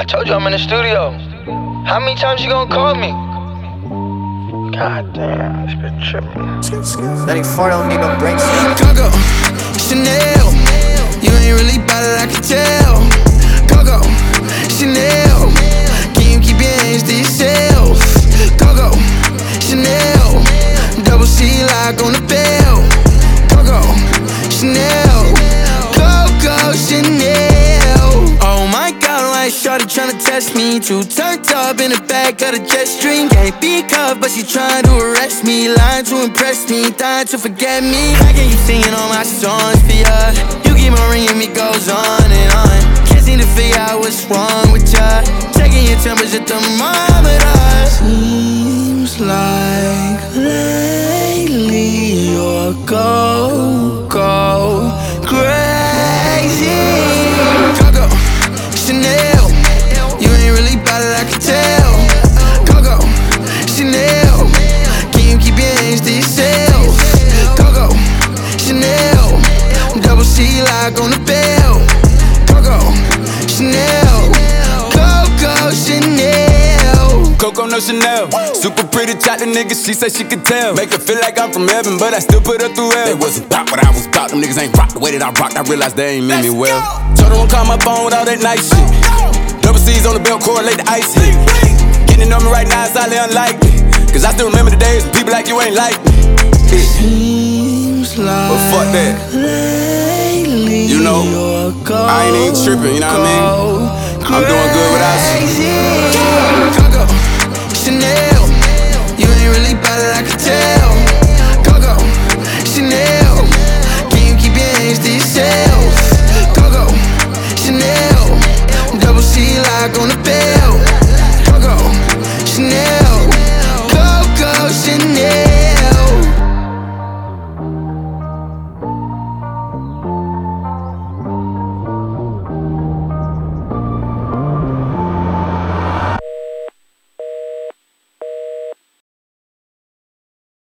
I told you I'm in the studio. How many times you gonna call me? God damn, this bitch tripping. That 4 don't need no brakes. Coco, Chanel, you ain't really bout it, I can tell. Coco, Chanel, can you keep your hands to yourself? Coco, Chanel, double C lock on the bell. Coco, Chanel, Coco, Chanel. Oh my God, why is shorty tryna test me? Too turned up in the back of the jet stream. Can't be cuffed, but she trying to arrest me. Lying to impress me, dying to forget me. How can you singing all my songs for ya? You keep on ringing me, goes on and on. Can't seem to figure out what's wrong with ya. Checking your temperature thermometer. Seems like lately you're go crazy. Coco, Chanel, you ain't really bout it, I can tell. Coco, Chanel, can you keep your hands to yourself? Coco, Chanel, double C lock on the bell. Coco, Chanel, Coco, Chanel. Coco, no Chanel. Super pretty chocolate nigga, she say she could tell. Make her feel like I'm from heaven, but I still put her through hell. They wasn't about what I was about, them niggas ain't rock the way that I rocked. I realized they ain't mean me well. Told her don't call my phone with all that nice shit. Double C's on the belt, correlate the ice hit. Getting on me right now is highly unlikely, cause I still remember the days when people like you ain't like me. Seems like but fuck that. lately You know, I ain't even tripping, you know what I mean?